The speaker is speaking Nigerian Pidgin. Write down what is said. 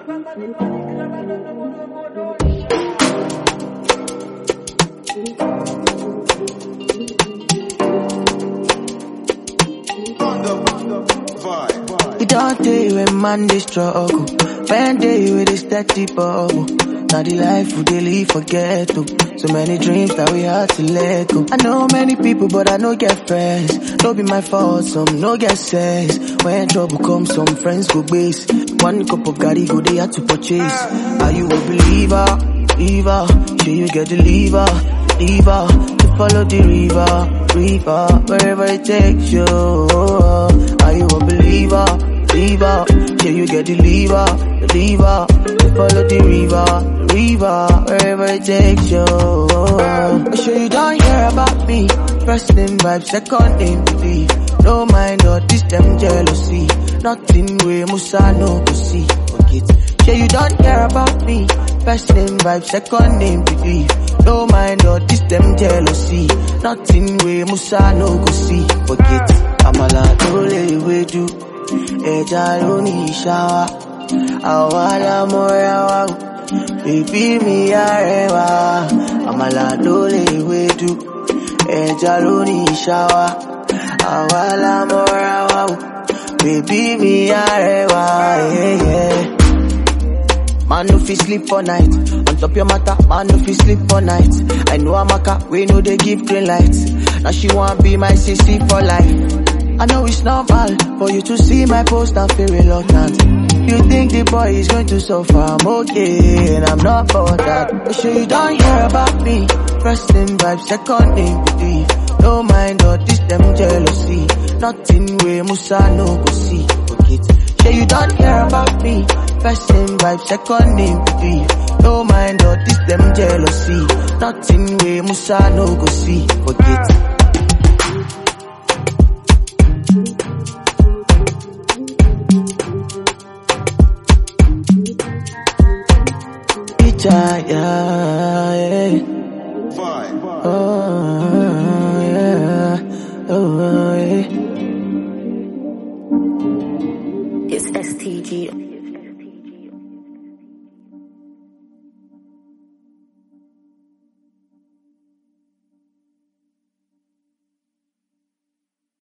We don't day when man they struggle, when day with a steady bubble. Now the life we dey live forget to. So many dreams that we had to let go. I know many people but I no get friends. No be my fault, some no get sense. When trouble comes, some friends go base. One cup of Gary go they had to purchase. Are you a believer? Believer, sure you get the lever to follow the river, wherever it takes you. Are you a believer? Sure you get the lever to follow the river, wherever it takes you. Sure you don't hear about me. First name vibe, second name believe. No mind all this them jealousy. Nothing way Musa no go see. Forget. Sure you don't care about me. First name vibe, second name believe. No mind all this them jealousy. Nothing way Musa no go see. Forget. Amala dole we do. Eja loni shower. Awala moya wa. Baby mi arewa. Amala dole we do. Eja loni shower. Awala moya wa. Baby mi arewa. Yeah. Man no fi sleep for night. On top your matter, man no fi sleep for night. I know Amaka, we know they give green lights. Now she want be my sissy for life. I know it's normal for you to see my post and feel reluctant. You think the boy is going to suffer, I'm okay, and I'm not for that. But sure you don't hear about me. First name vibe, second name believe. No mind all this them jealousy. Nothing way Musa no go see. Forget. Sure you don't hear about me. First name vibe, second name believe. No mind all this them jealousy. Nothing way Musa no go see. Forget. Yeah, yeah. Oh, yeah. Oh, yeah. It's STG.